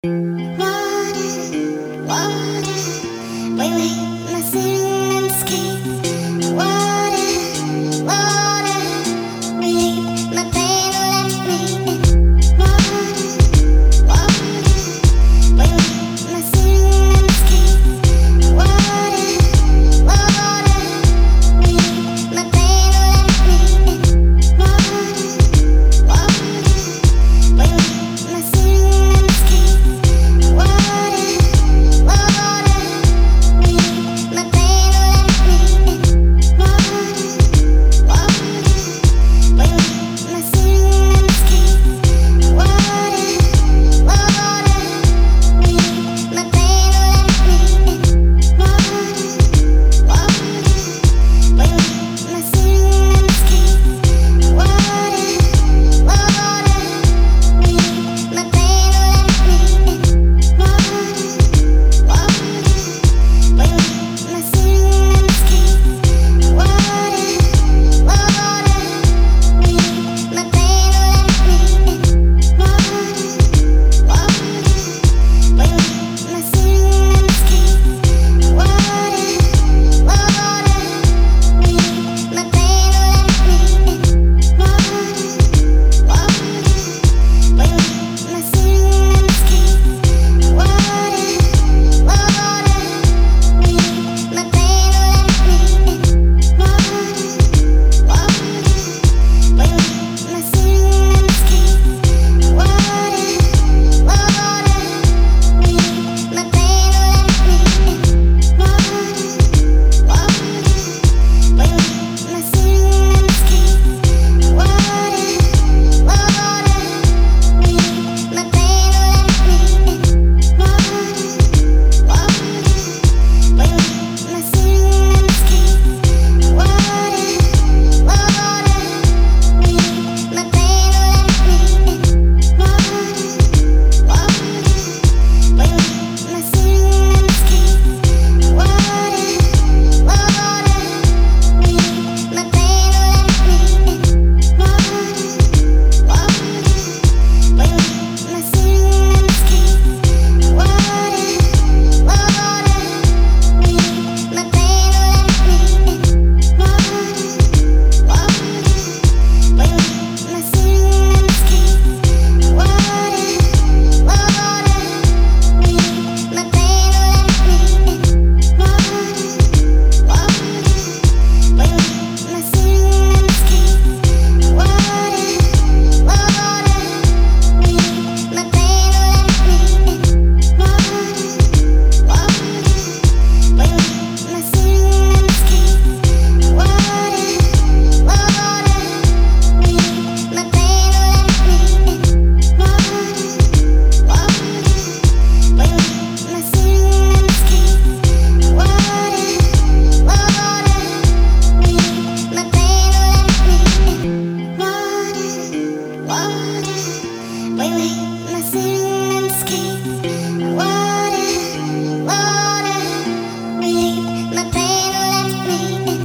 Water, water, we make my landscape. Water, water, relieve my pain, let me in. Water, water, we make my landscape. Water, water, relieve my pain, let me in. Water, water, we make my landscape. Water, we make